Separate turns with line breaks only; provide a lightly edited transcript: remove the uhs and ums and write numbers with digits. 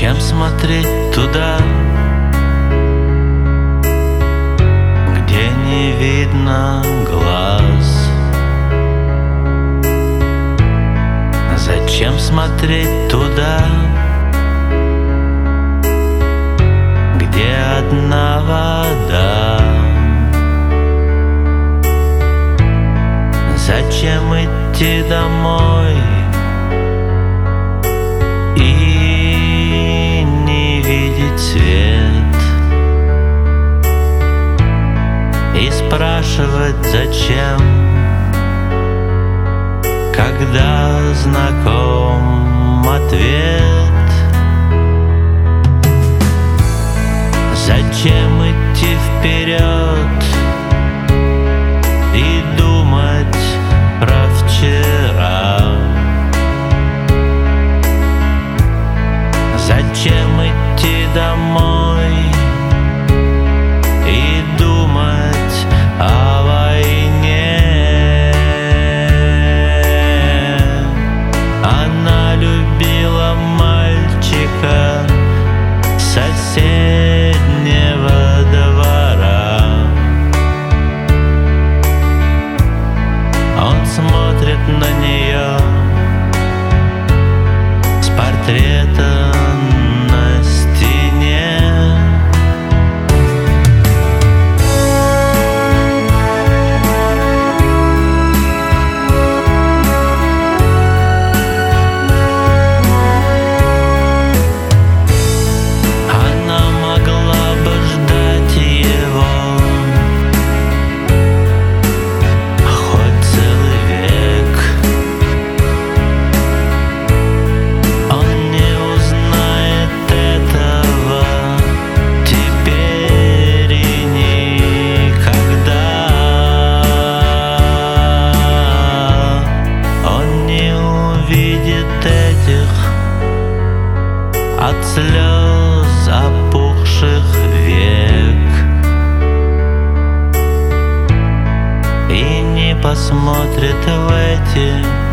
Зачем смотреть туда, где не видно глаз? Зачем смотреть туда, где одна вода? Зачем идти домой и не видеть свет? И спрашивать зачем, когда знаком ответ? Зачем идти вперед и думать про вчера? Зачем идти домой и думать о войне? Она любила мальчика соседнего двора. Он смотрит на нее с портрета на стене. Она могла бы ждать его хоть целый век. Он не узнает этого теперь и никогда. Он не увидит этих от слез опухших век и не посмотрит в эти